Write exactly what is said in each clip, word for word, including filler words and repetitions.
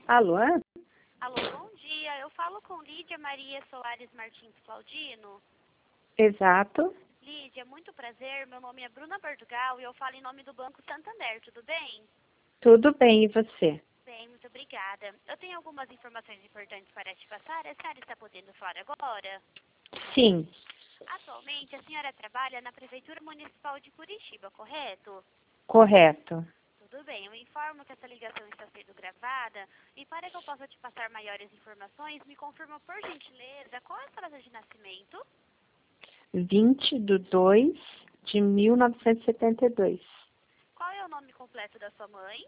Alô? Alô, bom dia. Eu falo com Lídia Maria Soares Martins Claudino. Exato. Lídia, muito prazer. Meu nome é Bruna Portugal e eu falo em nome do Banco Santander. Tudo bem? Tudo bem, e você? Bem, muito obrigada. Eu tenho algumas informações importantes para te passar. A senhora está podendo falar agora? Sim, Atualmente, a senhora trabalha na Prefeitura Municipal de Curitiba, correto? correto. Tudo bem, eu informo que essa ligação está sendo gravada e para que eu possa te passar maiores informações, me confirma por gentileza qual é a sua data de nascimento? vinte de dois de mil novecentos e setenta e dois. Qual é o nome completo da sua mãe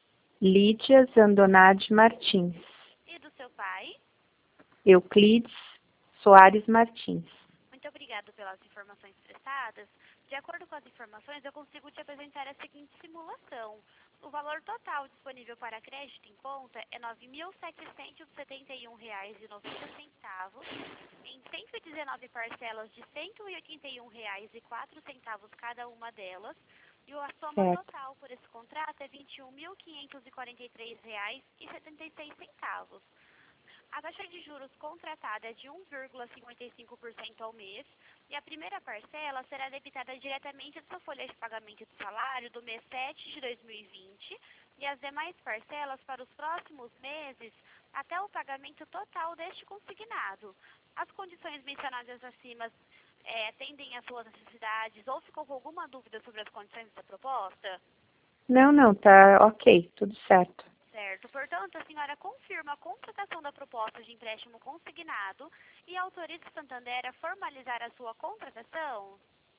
Lídia Zandonade Martins. e do seu pai? Euclides Soares Martins. Muito obrigado pelas informações prestadas. De acordo com as informações, eu consigo te apresentar a seguinte simulação. O valor total disponível para crédito em conta é nove mil setecentos e setenta e um reais e noventa centavos, em cento e dezenove parcelas de cento e oitenta e um reais e quatro centavos cada uma delas, e a soma Certo. total por esse contrato é vinte e um mil quinhentos e quarenta e três reais e setenta e seis centavos. A taxa de juros contratada é de um vírgula cinquenta e cinco por cento ao mês e a primeira parcela será debitada diretamente da sua folha de pagamento de salário do mês sete de dois mil e vinte e as demais parcelas para os próximos meses até o pagamento total deste consignado. As condições mencionadas acima é, atendem às suas necessidades ou ficou com alguma dúvida sobre as condições dessa proposta? Não, não, tá ok, tudo certo. Certo. Portanto, a senhora confirma a contratação da proposta de empréstimo consignado e autoriza o Santander a formalizar a sua contratação?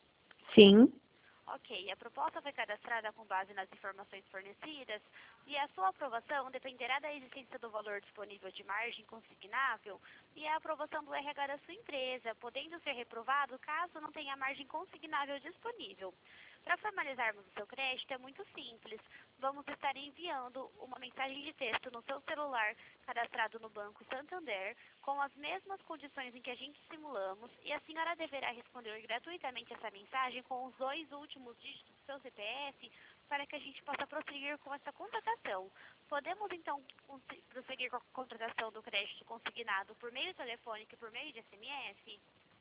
Sim, Ok. A proposta foi cadastrada com base nas informações fornecidas e a sua aprovação dependerá da existência do valor disponível de margem consignável e a aprovação do R H da sua empresa, podendo ser reprovado caso não tenha margem consignável disponível. Para formalizarmos o seu crédito é muito simples. Vamos estar enviando uma mensagem de texto no seu celular cadastrado no Banco Santander com as mesmas condições em que a gente simulamos e a senhora deverá responder gratuitamente essa mensagem com os dois últimos dígitos do seu C P F para que a gente possa prosseguir com essa contratação. Podemos então prosseguir com a contratação do crédito consignado por meio telefônico e por meio de S M S?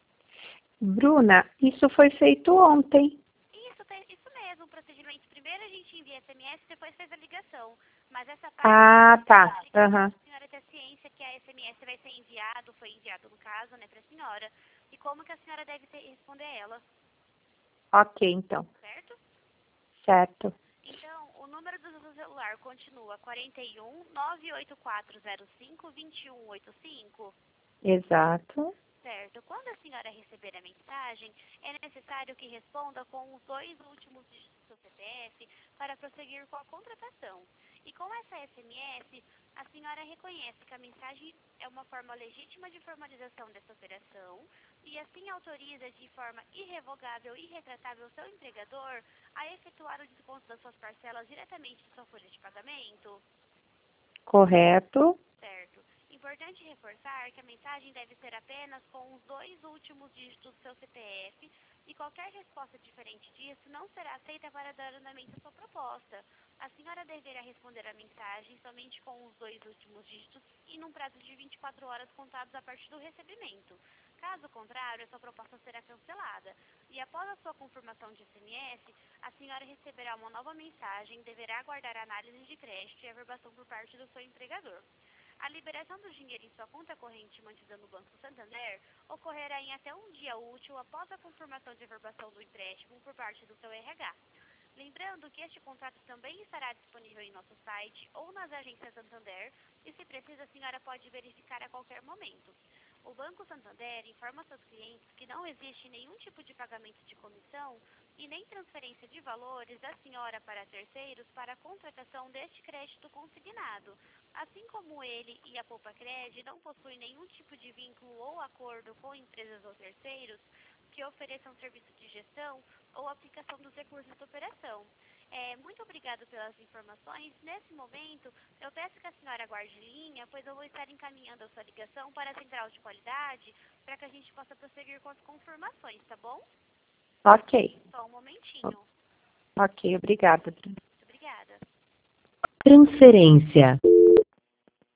Bruna, isso foi feito ontem. Isso, tem, isso mesmo, o procedimento. Primeiro a gente envia S M S, depois faz a ligação. Mas essa parte Ah, da tá. ligação, Aham. a senhora tem ciência que a S M S vai ser enviado, foi enviado no caso, né, para a senhora. E como que a senhora deve ter, responder ela, Ok, então. certo? Certo. Então, o número do seu celular continua quarenta e um, nove oito quatro zero cinco, vinte e um oitenta e cinco. Exato. Certo. Quando a senhora receber a mensagem, é necessário que responda com os dois últimos dígitos do seu C P F para prosseguir com a contratação. E com essa S M S, a senhora reconhece que a mensagem é uma forma legítima de formalização dessa operação e assim autoriza de forma irrevogável e irretratável o seu empregador a efetuar o desconto das suas parcelas diretamente de sua folha de pagamento? Correto. Certo. Importante reforçar que a mensagem deve ser apenas com os dois últimos dígitos do seu C P F e qualquer resposta diferente disso não será aceita para dar andamento à sua proposta. A senhora deverá responder a mensagem somente com os dois últimos dígitos e num prazo de vinte e quatro horas contados a partir do recebimento. Caso contrário, a sua proposta será cancelada. E após a sua confirmação de S M S, a senhora receberá uma nova mensagem e deverá aguardar a análise de crédito e averbação por parte do seu empregador. A liberação do dinheiro em sua conta corrente mantida no Banco Santander ocorrerá em até um dia útil após a confirmação de averbação do empréstimo por parte do seu R H. Lembrando que este contrato também estará disponível em nosso site ou nas agências Santander e, se precisa, a senhora pode verificar a qualquer momento. O Banco Santander informa seus clientes que não existe nenhum tipo de pagamento de comissão e nem transferência de valores da senhora para terceiros para a contratação deste crédito consignado. Assim como ele e a Poupa-Cred não possuem nenhum tipo de vínculo ou acordo com empresas ou terceiros que ofereçam serviço de gestão ou aplicação dos recursos da operação. É, muito obrigado pelas informações. Nesse momento, eu peço que a senhora aguarde linha, pois eu vou estar encaminhando a sua ligação para a central de qualidade para que a gente possa prosseguir com as confirmações, tá bom? Ok. Só um momentinho. Ok, obrigada, Bruna. Muito obrigada. Transferência.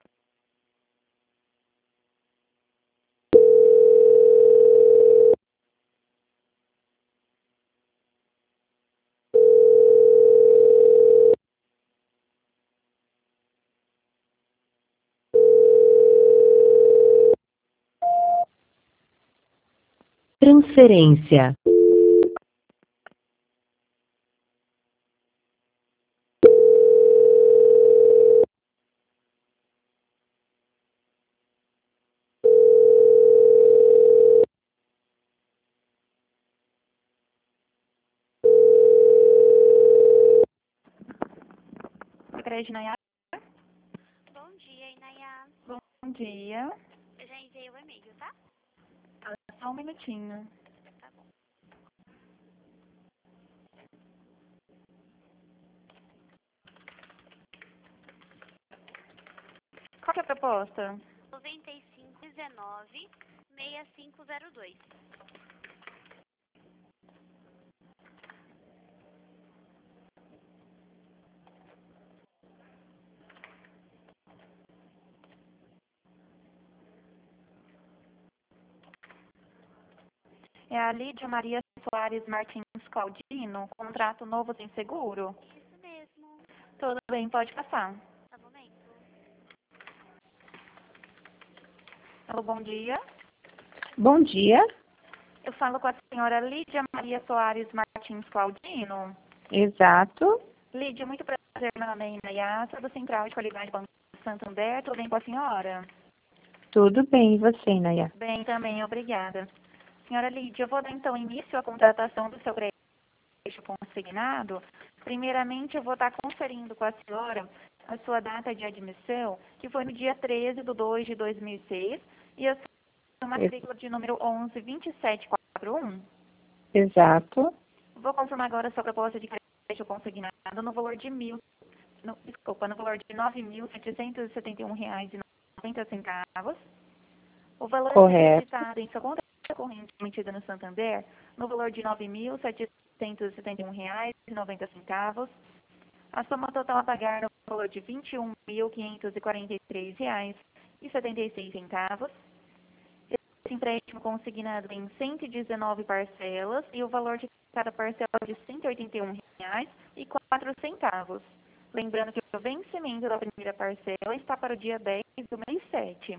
transferência. Secretaria de Nayara. Bom dia, Inayá. Bom dia. Eu já enviei o e-mail, tá? Só um minutinho. Tá bom. Qual que é a proposta? noventa e cinco, dezenove, sessenta e cinco zero dois. É a Lídia Maria Soares Martins Claudino, contrato novo sem seguro? Isso mesmo. Tudo bem, pode passar. Tá momento. Alô, bom dia. Bom dia. Eu falo com a senhora Lídia Maria Soares Martins Claudino. Exato. Lídia, muito prazer, meu nome é Inayá, do Central de Qualidade Banco Santander. Tudo bem com a senhora? Tudo bem, e você, Nayá? Bem também, obrigada. Senhora Lídia, eu vou dar então início à contratação do seu crédito consignado. Primeiramente, eu vou estar conferindo com a senhora a sua data de admissão, que foi no dia treze de dois de dois mil e seis, e a sua matrícula de número onze vinte e sete quarenta e um. Exato. Vou confirmar agora a sua proposta de crédito consignado no valor de mil, no, desculpa, no valor de nove mil setecentos e setenta e um reais e noventa centavos. O valor Correto. depositado em sua conta corrente emitida no Santander no valor de nove mil setecentos e setenta e um reais e noventa centavos. A soma total a pagar no valor de vinte e um mil quinhentos e quarenta e três reais e setenta e seis centavos. Esse empréstimo consignado em cento e dezenove parcelas e o valor de cada parcela de cento e oitenta e um reais e quatro centavos. Lembrando que o vencimento da primeira parcela está para o dia dez do mês sete.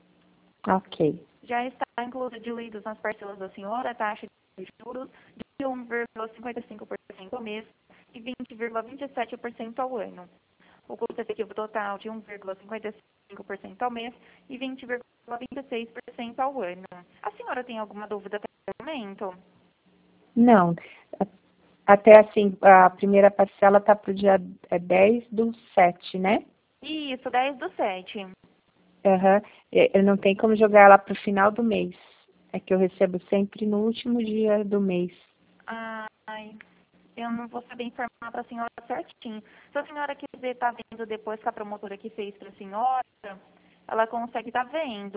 Ok. Já está incluso diluídos nas parcelas da senhora a taxa de juros de um vírgula cinquenta e cinco por cento ao mês e vinte vírgula vinte e sete por cento ao ano. O custo efetivo total de um vírgula cinquenta e cinco por cento ao mês e vinte vírgula vinte e seis por cento ao ano. A senhora tem alguma dúvida até o momento? Não. Até assim, a primeira parcela está para o dia dez do sete, né? Isso, dez do sete. Aham. Eu não tem como jogar ela para o final do mês. É que eu recebo sempre no último dia do mês. Ai, eu não vou saber informar para a senhora certinho. Se a senhora quiser estar vendo depois que a promotora que fez para a senhora, ela consegue estar vendo.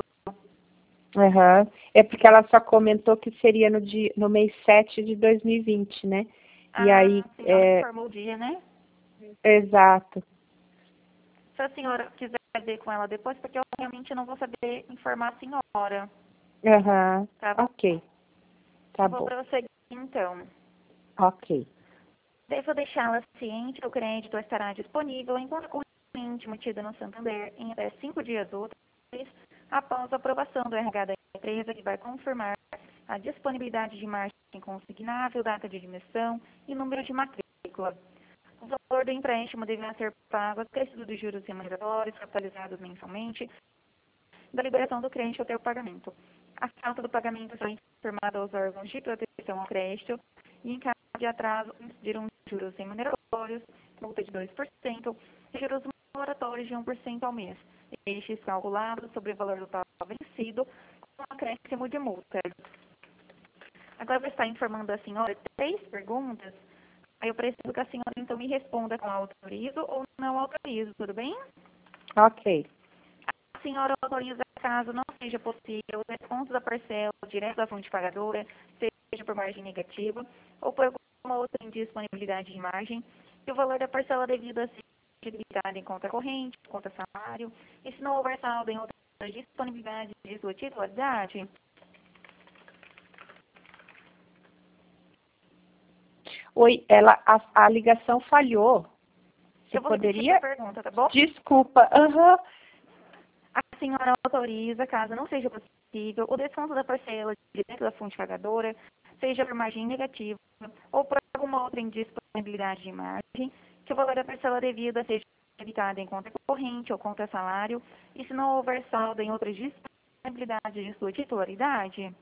Aham. É porque ela só comentou que seria no, dia, no mês sete de dois mil e vinte, né? E Ah, aí, sim, ela é... informou o dia, né? Exato. Se a senhora quiser ver com ela depois, porque eu realmente não vou saber informar a senhora. Aham. Tá bom? Ok. Tá Eu vou bom. prosseguir então. Ok. Devo deixá-la ciente que o crédito estará disponível em conta corrente mantida no Santander em até cinco dias úteis após a aprovação do R H da empresa, que vai confirmar a disponibilidade de margem consignável, data de admissão e número de matrícula. O valor do empréstimo deverá ser pago acrescido dos juros remuneratórios capitalizados mensalmente da liberação do crédito até o pagamento. A falta do pagamento será informada aos órgãos de proteção ao crédito e, em caso de atraso, incidirão juros remuneratórios, multa de dois por cento e juros moratórios de um por cento ao mês. Estes calculados sobre o valor total vencido com acréscimo de multa. Agora eu vou estar informando a senhora três perguntas. Aí eu preciso que a senhora então me responda com autorizo ou não autorizo, tudo bem? Ok. A senhora autoriza caso não seja possível o desconto da parcela direto da fonte pagadora, seja por margem negativa ou por alguma outra indisponibilidade de margem, e o valor da parcela devida seja debitada em conta corrente, conta salário, e se não houver saldo em outra disponibilidade de sua titularidade. Oi, ela, a, a ligação falhou. Você Eu vou poderia? repetir a pergunta, tá bom? Desculpa. Aham. A senhora autoriza, caso não seja possível possível, o desconto da parcela direto da fonte pagadora, seja por margem negativa ou por alguma outra indisponibilidade de margem, que o valor da parcela devida seja debitada em conta corrente ou conta salário, e se não houver saldo em outra disponibilidade de sua titularidade.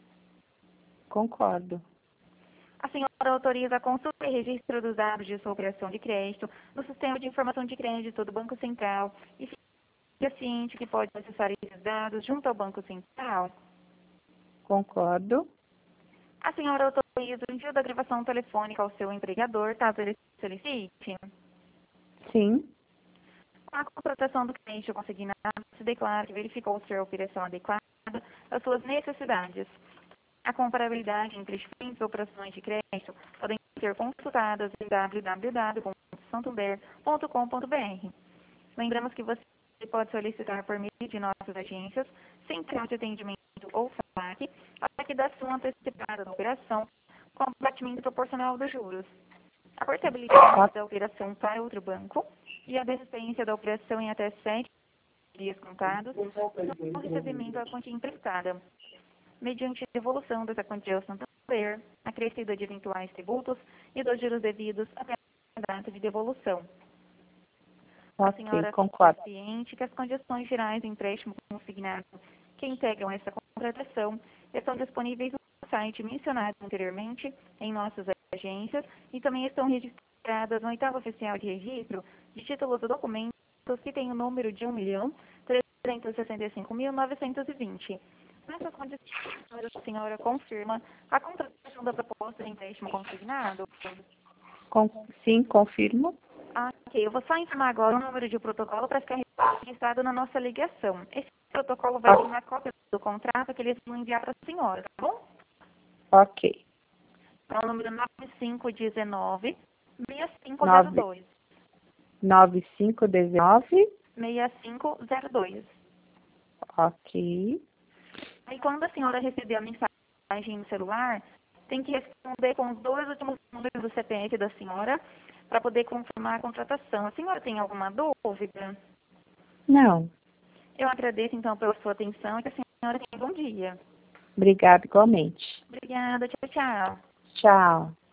Concordo. A senhora autoriza a consulta e registro dos dados de sua operação de crédito no Sistema de Informação de Crédito do Banco Central e fica ciente que pode acessar esses dados junto ao Banco Central. Concordo. A senhora autoriza o envio da gravação telefônica ao seu empregador, caso ele solicite. Sim. Com a contratação do cliente consignado, se declara que verificou ser a operação adequada às suas necessidades. A comparabilidade entre diferentes operações de crédito podem ser consultadas em w w w ponto santander ponto com ponto b r. Lembramos que você pode solicitar por meio de nossas agências, Central de Atendimento ou F A C, a liquidação antecipada da operação com abatimento proporcional dos juros, a portabilidade da operação para outro banco e a desistência da operação em até sete dias contados no recebimento da quantia emprestada, mediante a devolução dessa quantia ao Santander, acrescida de eventuais tributos e dos juros devidos até a data de devolução. A Ok, senhora concordo. é ciente que as condições gerais do empréstimo consignado que integram essa contratação estão disponíveis no site mencionado anteriormente em nossas agências e também estão registradas no oitavo oficial de registro de títulos e documentos que tem o número de um milhão trezentos e sessenta e cinco mil novecentos e vinte. Nessas condições, a senhora confirma a contratação da proposta de empréstimo consignado? Com, sim, confirmo. Ah, ok. Eu vou só informar agora o número de protocolo para ficar registrado na nossa ligação. Esse protocolo vai vir na cópia do contrato que eles vão enviar para a senhora, tá bom? Ok. Então, o número nove cinco um nove, seis cinco zero dois. nove cinco um nove. seis cinco zero dois. Ok. Aí, quando a senhora receber a mensagem no celular, tem que responder com os dois últimos números do C P F da senhora para poder confirmar a contratação. A senhora tem alguma dúvida? Não. Eu agradeço, então, pela sua atenção e que a senhora tenha um bom dia. Obrigada igualmente. Obrigada. Tchau, tchau. Tchau.